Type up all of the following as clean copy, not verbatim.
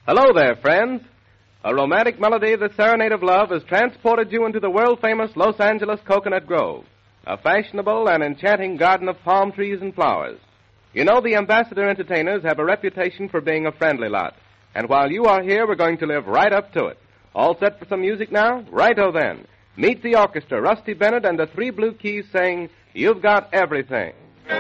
Hello there, friends. A romantic melody, The Serenade of Love, has transported you into the world-famous Los Angeles Coconut Grove, a fashionable and enchanting garden of palm trees and flowers. You know, the Ambassador Entertainers have a reputation for being a friendly lot, and while you are here, we're going to live right up to it. All set for some music now? Righto then. Meet the orchestra, Rusty Bennett and the Three Blue Keys saying, "You've Got Everything."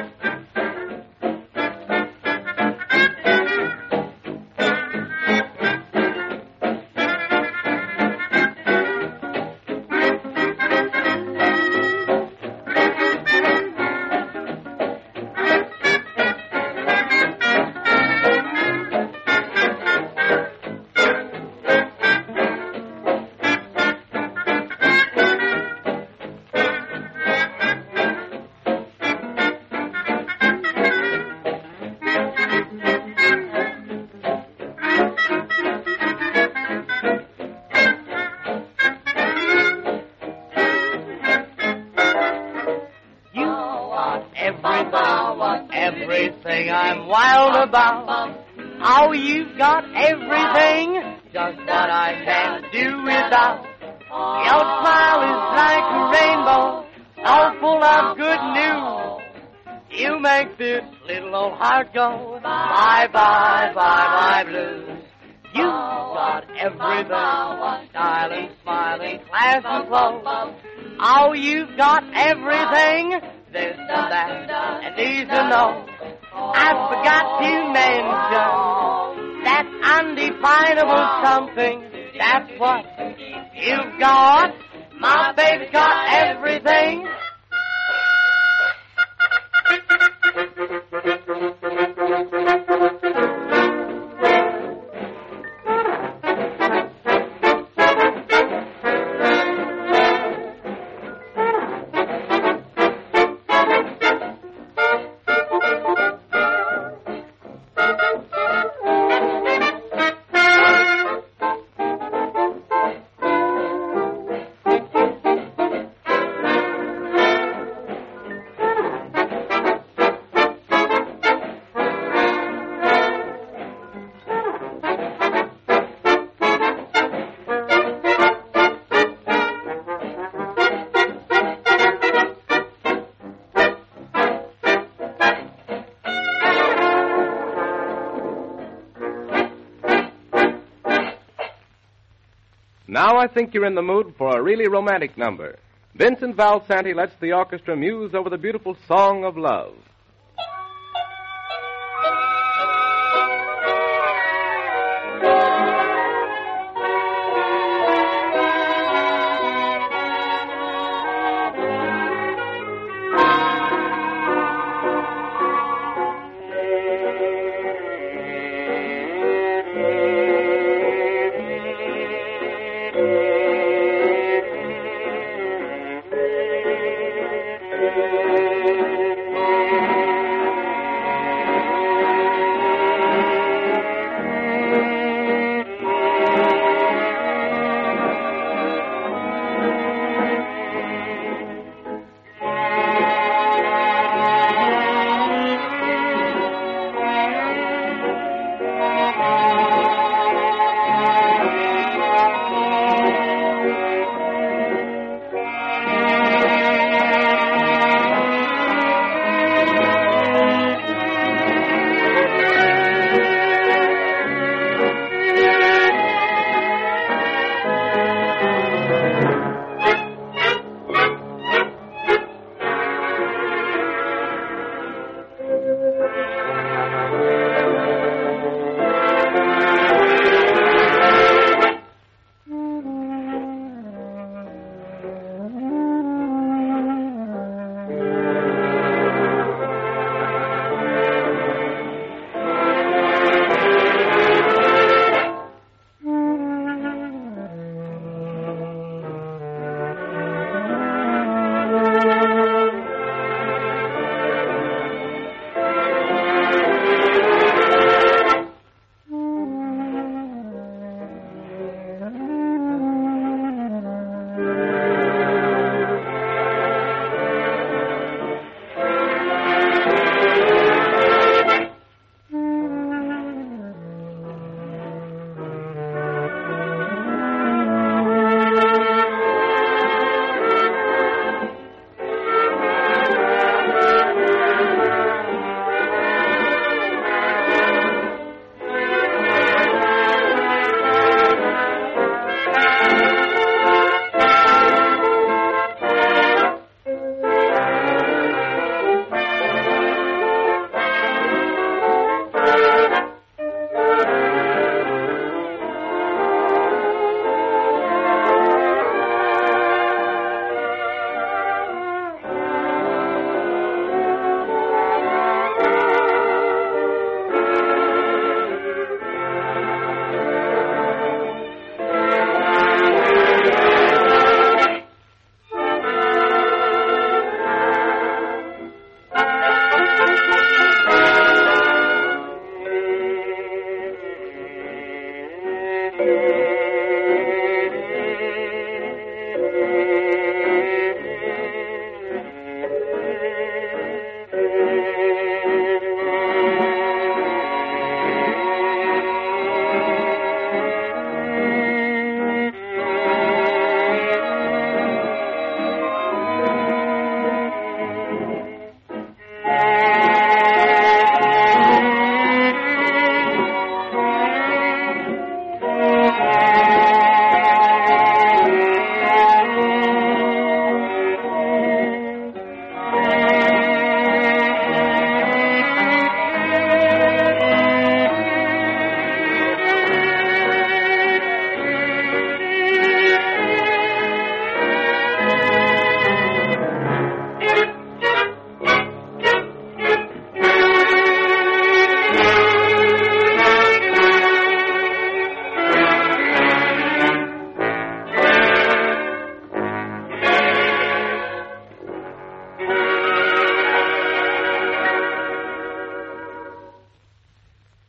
Everything I'm wild about. Oh, you've got everything, just what I can't do without. Your smile is like a rainbow, so full of good news. You make this little old heart go bye, bye, bye, bye blues. You've got everything, style and smile and class and clothes. Oh, you've got everything, this and that, and these and those. I forgot to mention that undefinable something. That's what you've got. My baby's got everything. Now I think you're in the mood for a really romantic number. Vincent Valsanti lets the orchestra muse over the beautiful song of love.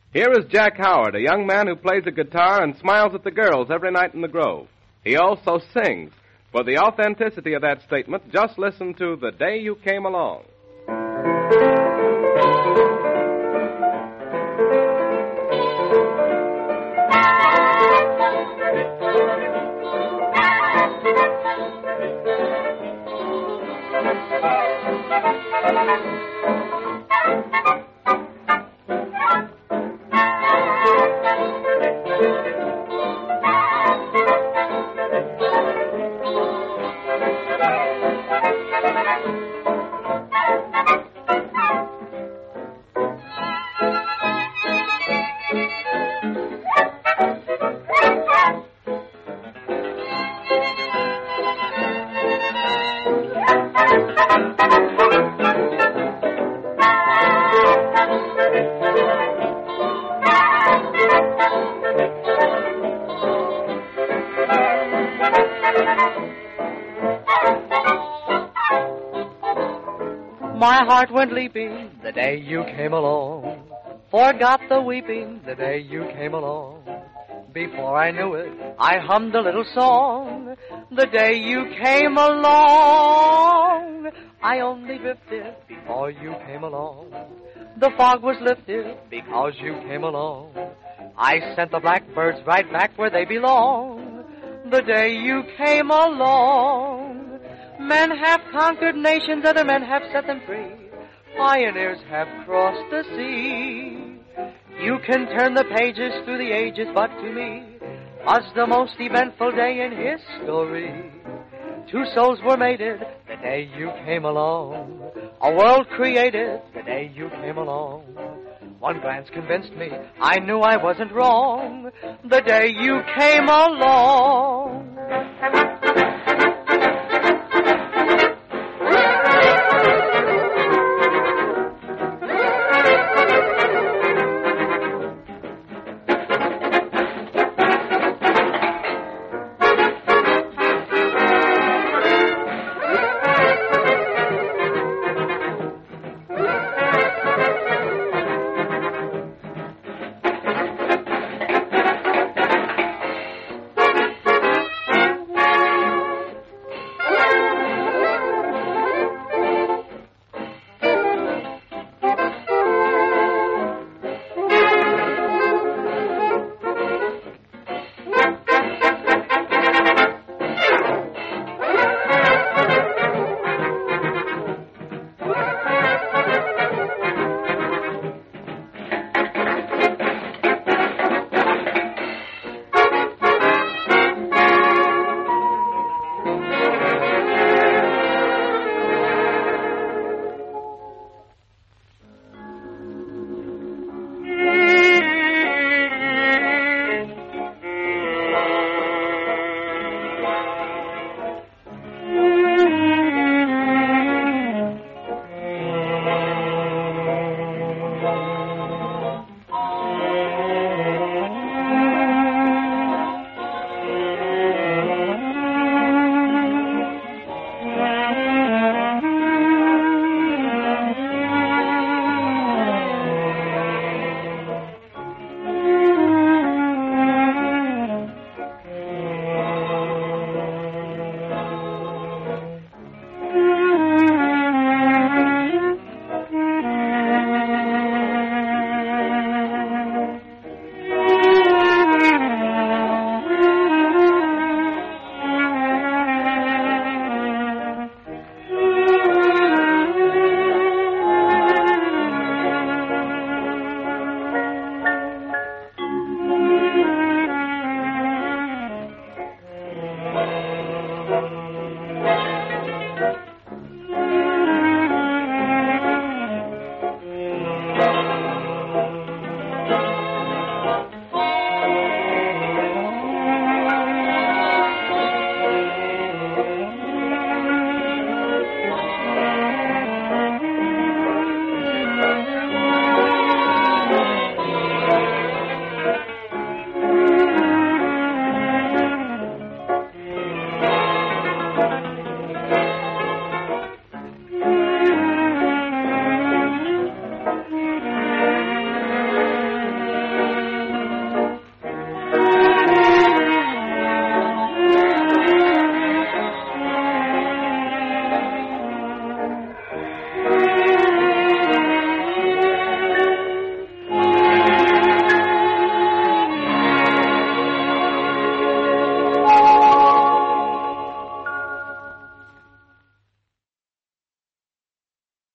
Here is Jack Howard, a young man who plays a guitar and smiles at the girls every night in the Grove. He also sings. For the authenticity of that statement, just listen to The Day You Came Along. My heart went leaping the day you came along. Forgot the weeping the day you came along. Before I knew it, I hummed a little song. The day you came along. I only drifted before you came along. The fog was lifted because you came along. I sent the blackbirds right back where they belong. The day you came along. Men have conquered nations, other men have set them free. Pioneers have crossed the sea. You can turn the pages through the ages, but to me was the most eventful day in history. Two souls were mated the day you came along. A world created the day you came along. One glance convinced me I knew I wasn't wrong. The day you came along.